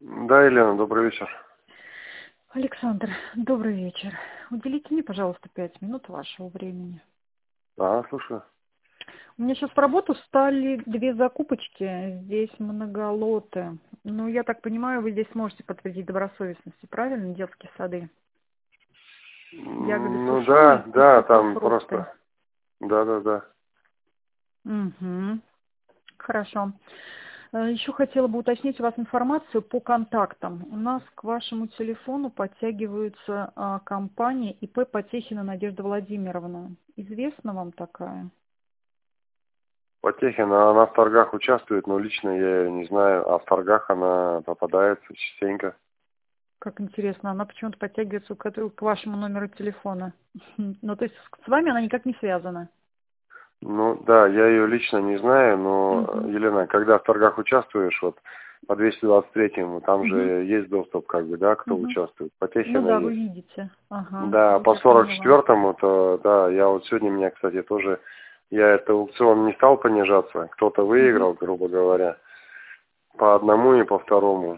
Да, Елена, добрый вечер. Александр, добрый вечер. Уделите мне, пожалуйста, 5 минут вашего времени. Ага, слушаю. У меня сейчас в работу встали две закупочки, здесь многолоты. Ну, я так понимаю, вы здесь сможете подтвердить добросовестности, правильно? Детские сады. Ягоды Ну сушеные и да, там сухофрукты. просто. Да. Угу. Хорошо. Еще хотела бы уточнить у вас информацию по контактам. У нас к вашему телефону подтягивается компания ИП Потехина Надежда Владимировна. Известна вам такая? Потехина, она в торгах участвует, но лично я ее не знаю, а в торгах она попадается частенько. Как интересно, она почему-то подтягивается к вашему номеру телефона. Ну, то есть с вами она никак не связана. Ну да, я ее лично не знаю, но, Угу. Елена, когда в торгах участвуешь, вот по 223-му, там же Угу. есть доступ, как бы, да, кто Угу. участвует. Ну Потехина да, вы есть. видите. Ага, Да, вот по я поняла. 44-му, то да, я вот сегодня меня, кстати, тоже, я это аукцион не стал понижаться, кто-то Угу. выиграл, грубо говоря, по одному и по второму.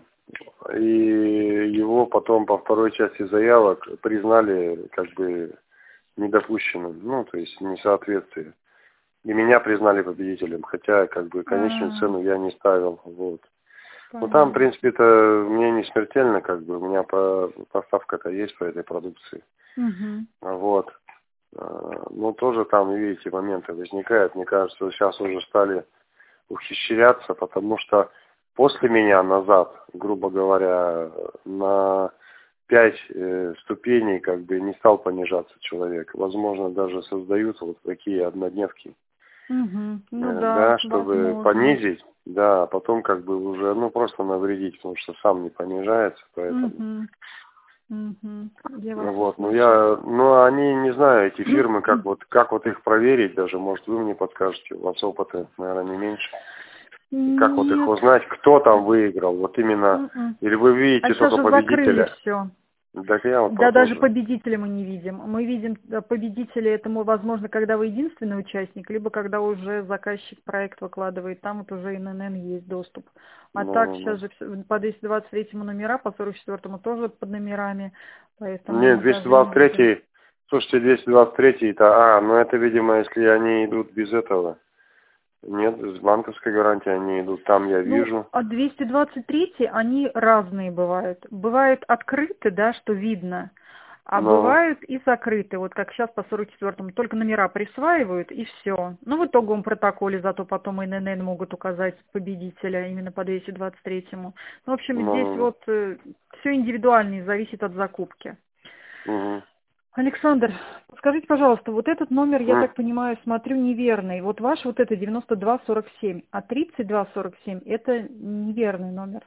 И его потом по второй части заявок признали как бы недопущенным, ну, то есть несоответствие. И меня признали победителем, хотя как бы конечную цену я не ставил, вот. Ну там, в Понятно. принципе, это мне не смертельно, как бы, у меня поставка-то есть по этой продукции. Угу. Вот. Ну, тоже там, видите, моменты возникают. Мне кажется, сейчас уже стали ухищряться, потому что после меня назад, грубо говоря, на 5 ступеней как бы не стал понижаться человек. Возможно, даже создаются вот такие однодневки, Угу. Ну да, да, чтобы возможно. понизить, да, а потом как бы уже, ну, просто навредить, потому что сам не понижается, поэтому. Угу. Угу. Я вас Вот, услышала. ну, они, не знаю, эти фирмы, как вот их проверить даже, может, вы мне подскажете, у вас опыта, наверное, не меньше. И как вот их Нет. узнать, кто там выиграл, вот именно, М-м. или вы А видите сейчас только же закрыли победителя. все. Так я вот Да, даже тоже. победителя мы не видим. Мы видим победителя, это, возможно, когда вы единственный участник, либо когда уже заказчик проект выкладывает, там вот уже ИНН есть доступ. А так Ну. сейчас же по 223 номера, по 44 тоже под номерами, поэтому Нет, мы даже не видим. 223, слушайте, 223 это, ну это, видимо, если они идут без этого. Нет, с банковской гарантией они идут, там я Ну, вижу. а 223 они разные бывают. Бывают открыты, да, что видно, а Но, бывают и закрыты. Вот как сейчас по 44-му. Только номера присваивают и все. Ну, в итоговом протоколе зато потом ИНН могут указать победителя именно по 223-му. Ну, в общем, здесь ну, вот все индивидуально и зависит от закупки. угу. Александр, скажите, пожалуйста, вот этот номер, я так понимаю, смотрю, неверный. Вот ваш вот это 9247, а 3247 это неверный номер.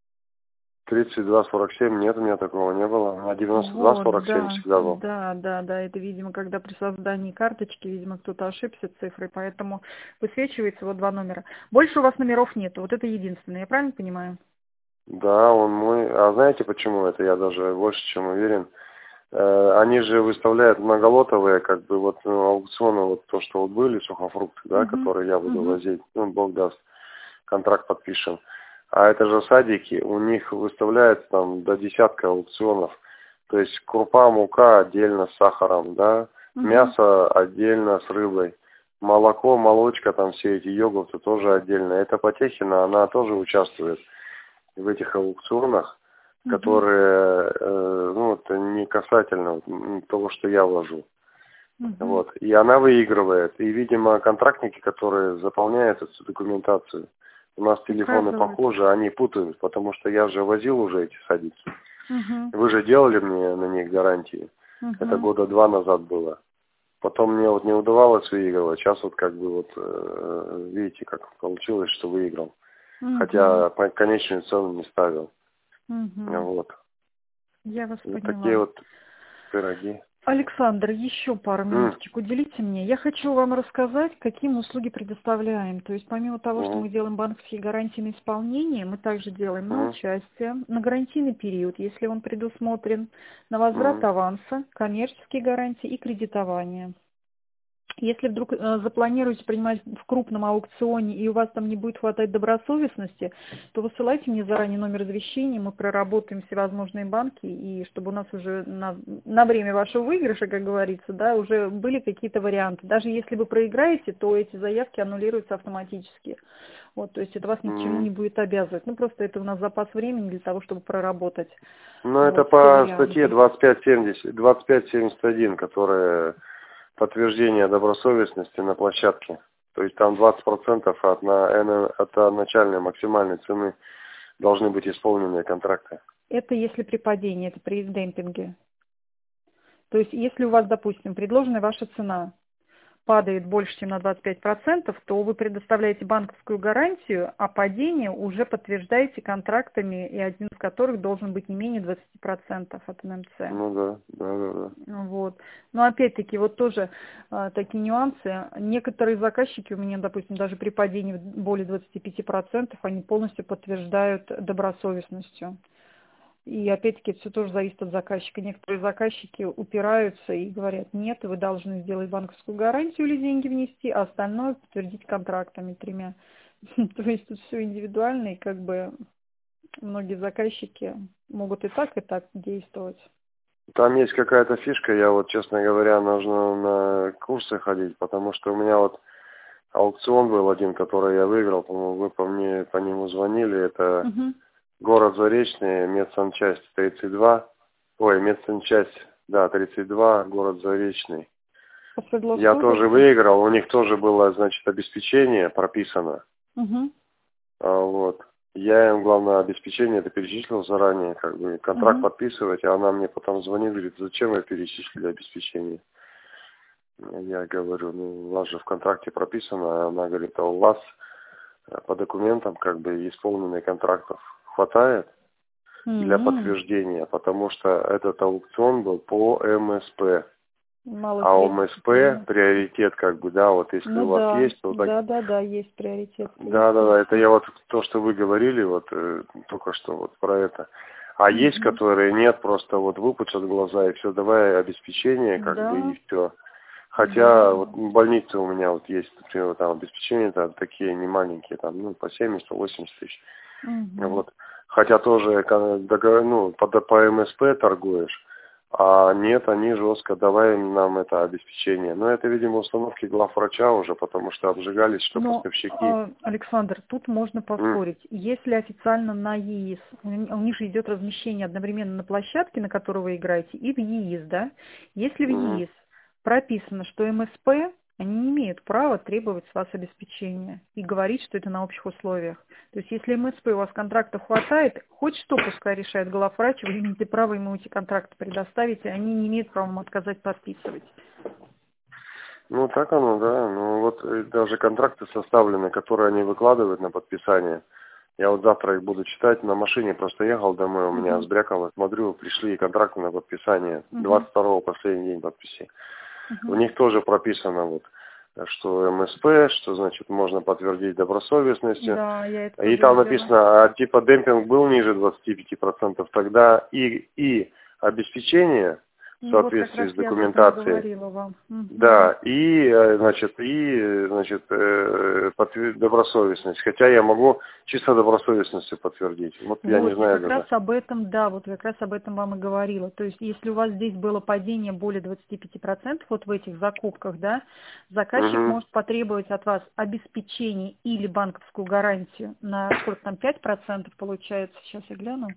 32-47, нет, у меня такого не было. А Вот, 92-47 да, всегда был. да, это, видимо, когда при создании карточки, видимо, кто-то ошибся цифрой, поэтому высвечивается вот два номера. Больше у вас номеров нету, вот это единственное, я правильно понимаю? Да, он мой. А знаете почему это? Я даже больше чем уверен. Они же выставляют многолотовые, как бы, вот, ну, аукционы, вот то, что вот были, сухофрукты, да, Угу, которые я буду угу, возить, ну, Бог даст, контракт подпишем. А это же садики, у них выставляется там до десятка аукционов. То есть крупа, мука отдельно с сахаром, да, угу, мясо отдельно с рыбой, молоко, молочка, там все эти йогурты тоже отдельно. Это Потехина, она тоже участвует в этих аукционах, угу, которые, ну, это не касательно того, что я вложу. угу. Вот. И она выигрывает. И, видимо, контрактники, которые заполняют эту документацию, у нас телефоны Указывают. похожи, они путают, потому что я же возил уже эти садики. Угу, Вы же делали мне на них гарантии. Это угу, года 2 назад было. Потом мне вот не удавалось выигрывать. Сейчас вот как бы вот, видите, как получилось, что выиграл. угу, Хотя конечную цену не ставил. угу. Вот. Я вас Вот такие поняла. вот пироги. Александр, еще пару М, минуточек уделите мне. Я хочу вам рассказать, какие мы услуги предоставляем. То есть помимо того, что мгм, мы делаем банковские гарантии на исполнение, мы также делаем на мгм, участие, на гарантийный период, если он предусмотрен, на возврат мгм. аванса, коммерческие гарантии и кредитование. Если вдруг запланируете принимать в крупном аукционе и у вас там не будет хватать добросовестности, то высылайте мне заранее номер извещения, мы проработаем всевозможные банки, и чтобы у нас уже на время вашего выигрыша, как говорится, да, уже были какие-то варианты. Даже если вы проиграете, то эти заявки аннулируются автоматически. Вот, то есть это вас ни к чему не будет обязывать. Ну, просто это у нас запас времени для того, чтобы проработать. Ну, Вот, это по статье 2571, которая подтверждение добросовестности на площадке. То есть там 20% от начальной максимальной цены должны быть исполненные контракты. Это если при падении, это при демпинге. То есть если у вас, допустим, предложенная ваша цена падает больше, чем на 25%, то вы предоставляете банковскую гарантию, а падение уже подтверждаете контрактами, и один из которых должен быть не менее 20% от НМЦ. Ну да. Вот. Но опять-таки вот тоже такие нюансы. Некоторые заказчики у меня, допустим, даже при падении более 25%, они полностью подтверждают добросовестностью. И опять-таки это все тоже зависит от заказчика. Некоторые заказчики упираются и говорят, нет, вы должны сделать банковскую гарантию или деньги внести, а остальное подтвердить контрактами 3. То есть тут все индивидуально, и как бы многие заказчики могут и так действовать. Там есть какая-то фишка, я вот, честно говоря, нужно на курсы ходить, потому что у меня вот аукцион был один, который я выиграл, по-моему, вы по нему звонили, это город Заречный, медсанчасть 32, медсанчасть, 32, город Заречный. Я тоже выиграл, у них тоже было, значит, обеспечение прописано. Вот. Я им, главное, обеспечение это перечислил заранее, как бы контракт подписывать, а она мне потом звонит, говорит, зачем вы перечислили обеспечение? Я говорю, у вас же в контракте прописано, а она говорит, а у вас по документам как бы исполненных контрактов хватает для подтверждения, потому что этот аукцион был по МСП. А у МСП приоритет, как бы, вот если у вас есть, то да, есть приоритет. Да, это я вот то, что вы говорили, вот только что вот про это. А есть, которые нет, просто вот выпучат глаза и все, давай обеспечение, как бы, и все. Хотя вот в больнице у меня вот есть, например, там обеспечения там такие не маленькие, там, по 70-80 тысяч. Вот. Хотя тоже, по МСП торгуешь, а нет, они жестко, давай нам это обеспечение. Но это, видимо, установки главврача уже, потому что обжигались, что поставщики. Александр, тут можно поспорить. Если официально на ЕИС, у них же идет размещение одновременно на площадке, на которой вы играете, и в ЕИС, да? Если в ЕИС прописано, что МСП, они не имеют права требовать с вас обеспечения и говорить, что это на общих условиях. То есть, если МСП у вас контрактов хватает, хоть что пускай решает главврач, вы имеете право ему эти контракты предоставить, и они не имеют права вам отказать подписывать. Ну, так оно, да. Ну, вот даже контракты составлены, которые они выкладывают на подписание. Я вот завтра их буду читать. На машине просто ехал домой, у меня сбрякало, смотрю, пришли контракты на подписание. 22-го последний день подписи. У них тоже прописано что МСП, что значит можно подтвердить добросовестностью. Да, я это и там написано, типа демпинг был ниже 25%, тогда и обеспечение в соответствии с документацией. Да, добросовестность. Хотя я могу чисто добросовестностью подтвердить. Вот я не знаю как даже. раз об этом, как раз об этом вам и говорила. То есть, если у вас здесь было падение более 25%, вот в этих закупках, да, заказчик может потребовать от вас обеспечение или банковскую гарантию на сколько там, 5% получается, сейчас я гляну.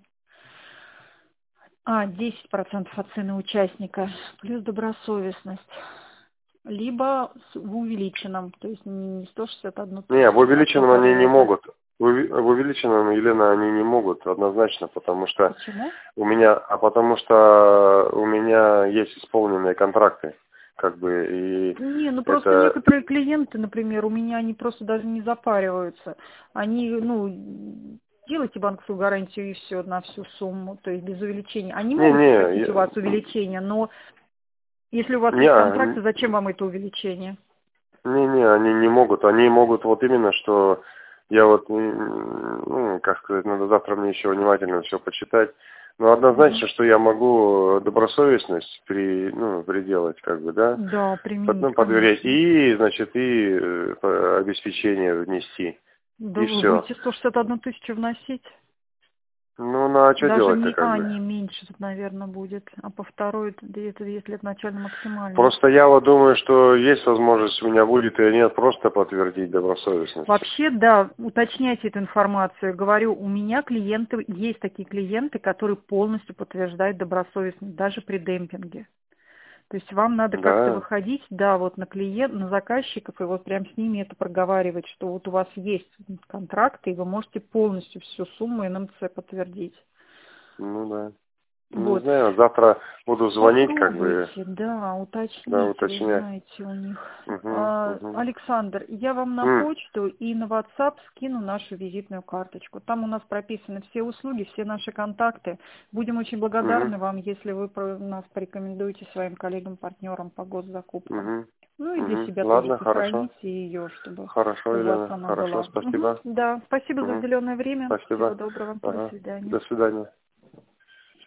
10% от цены участника, плюс добросовестность. Либо в увеличенном, то есть не 161. Не, в увеличенном они не могут. В увеличенном, Елена, они не могут однозначно, потому что потому что у меня есть исполненные контракты, как бы, и просто некоторые клиенты, например, у меня они просто даже не запариваются. Они, делайте банковскую гарантию и все на всю сумму, то есть без увеличения. Они могут просить у вас увеличение, но если у вас есть контракты, зачем вам это увеличение? Они не могут. Они могут вот именно, что я как сказать, надо завтра мне еще внимательно все почитать, Ну, однозначно, что я могу добросовестность приделать, как бы, да? Да, применить, Подверять. конечно. И, значит, обеспечение внести. Да И вы все. будете 161 тысячу вносить? Ну, а что Даже делать-то, не, как бы? не меньше, тут, наверное, будет. А по второй, это если это начально-максимальный. Просто я вот думаю, что есть возможность у меня будет или нет просто подтвердить добросовестность. Вообще, да, уточняйте эту информацию. Говорю, у меня клиенты, есть такие клиенты, которые полностью подтверждают добросовестность, даже при демпинге. То есть вам надо как-то Да. выходить, да, вот на на заказчиков, и вот прям с ними это проговаривать, что вот у вас есть контракты, и вы можете полностью всю сумму НМЦ подтвердить. Ну да. Ну, не Вот. знаю, завтра буду звонить, как бы, Попробуйте, да, да, уточните, вы уточнять. знаете у них. Угу, угу. Александр, я вам на почту и на WhatsApp скину нашу визитную карточку. Там у нас прописаны все услуги, все наши контакты. Будем очень Угу, благодарны вам, если вы нас порекомендуете своим коллегам-партнерам по госзакупкам. угу, Ну и для угу. себя тоже Ладно, хорошо. сохраните ее, чтобы Хорошо, у вас Елена, она хорошо, была. Мгм. спасибо. Да, спасибо за Угу, уделенное время. Всего спасибо. доброго. До Ага. свидания. До свидания.